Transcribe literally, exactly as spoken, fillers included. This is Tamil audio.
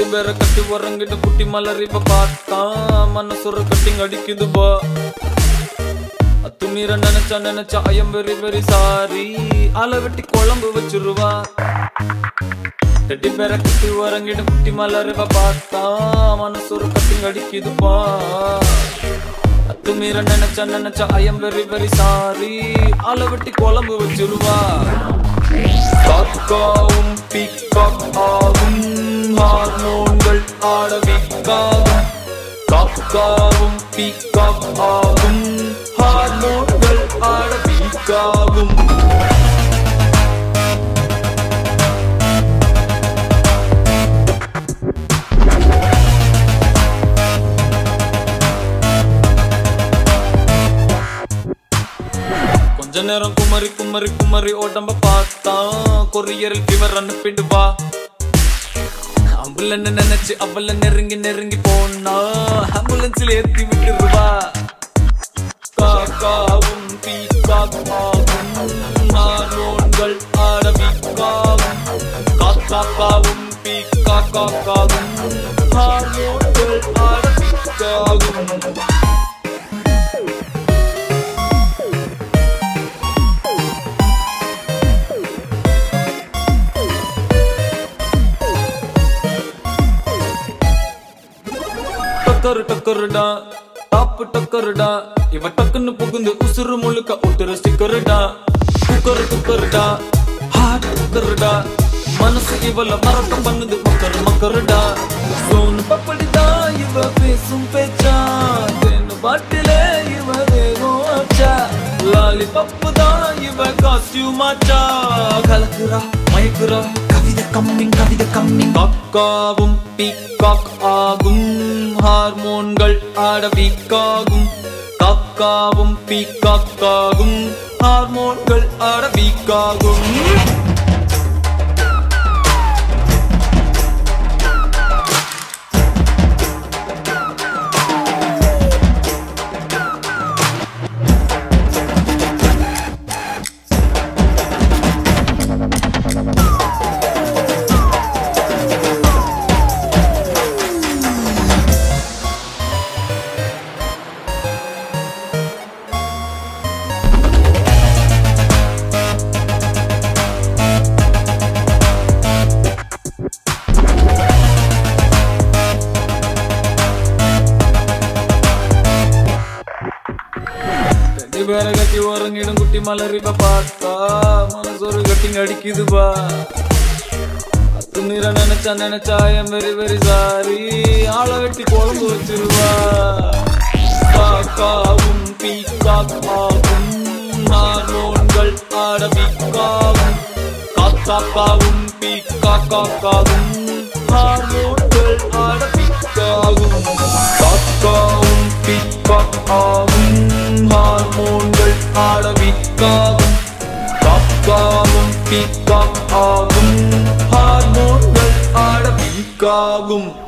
ಬೇರೆ ಕಟ್ಟಿ ಹೊರಂಗಿಟ್ಟು ಕುಟ್ಟಿ ಮಲರಿವ ಪಾತ ಮನಸ್ಸೊರ ಕಟ್ಟಿಂಗ್ ಅಡಿಕಿದು ಬಾ அத்து மீற நினைச்சா நினைச்சா ஐயம் வெரி வெரி சாரி ஆளை வெட்டி குழம்பு வச்சிருவா டெட்டி பேர கட்டி வரங்கிட்டு குட்டி மலருவ பார்த்தா மனசொரு கட்டிங் அடிக்குதுப்பா அத்து மீற நினைச்சா நினைச்சா ஐயம் வெரி வெரி சாரி ஆளை வெட்டி குழம்பு வச்சிருவா காக்காவும் பீகாக் ஆகும் ஹார்மோன்கள் ஆடவிக்காகும் காக்காவும் பீகாக் ஆகும் ஹார்மோன்கள் ஆடவிக்காகும் கொஞ்ச நேரம் குமரி குமரி குமரி உடம்ப பார்த்தா கொரியரில் ஃபீவர் அனுப்பிடுவா அம்புலன்னு நினைச்சு அவள நெருங்கி நெருங்கி போனா ஆம்புலன்ஸ்ல ஏத்தி விட்டுருவா காக்காவும் பீகாக் ஆகும் ஹார்மோன்கள் ஆடவிக்காகும் காக்காவும் பீகாக்காகும் ஹார்மோன்கள் ஆடவிக்காகும் டக்கரு டக்கருடா டாப்பு டக்கருடா இவ டக்குன்னு புகுந்து உசுறு முழுக்க ஒட்டுற ஸ்டிக்கருடா குக்கரு குக்கருடா ஹார்ட் குக்கருடா மனசு இவள மறக்கம் பண்ணுது மக்கரு மக்கருடா சோனு பப்படிதா இவ பேசும் பேச்சா தேனு பாட்டிலே இவ வேகம் ஆச்சா லாலி பப்பு தான் இவ காஸ்டியூம் ஆச்சா கலக்குறா மயக்குறா கவிதை கம்மிங் கவிதை கம்மிங் காக்காவும் பீகாக் ஆகும் ஹார்மோன்கள் ஆடவிக்காகும் காக்காவும் பீகாக்காகும் ஹார்மோன்கள் ஆடவிக்காகும் வேற கட்டி ஓரங்கிடும் குட்டி மலரிவ பார்த்தா மனசொரு கட்டிங் அடிக்குதுபா அத்து மீற நினைச்சா நினைச்சா ஐயம் வெரி வெரி சாரி ஆளை வெட்டி குழம்பு வச்சிருவா காக்காவும் பீகாக் ஆகும் ஹார்மோன்கள் ஆடவிக்காகும் காக்காவும் பீகாக்காகும் ஹார்மோன்கள் ஆடவிக்காகும் காக்காவும் பீகாக் ஆகும் ஹார்மோன்கள் ஆடவிக்காகும் காக்காவும் பீகாக் ஆகும் ஹார்மோன்கள் ஆடவிக்காகும்